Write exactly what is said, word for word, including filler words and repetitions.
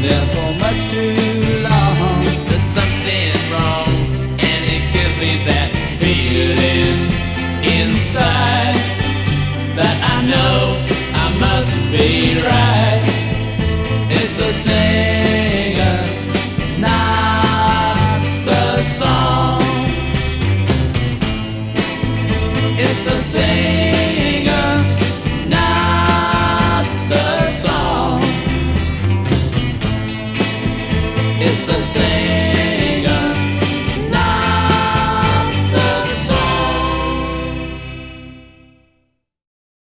there for much too long. There's something wrong, and it gives me that feeling inside that I know I must be right. It's the singer, not the song. It's the same.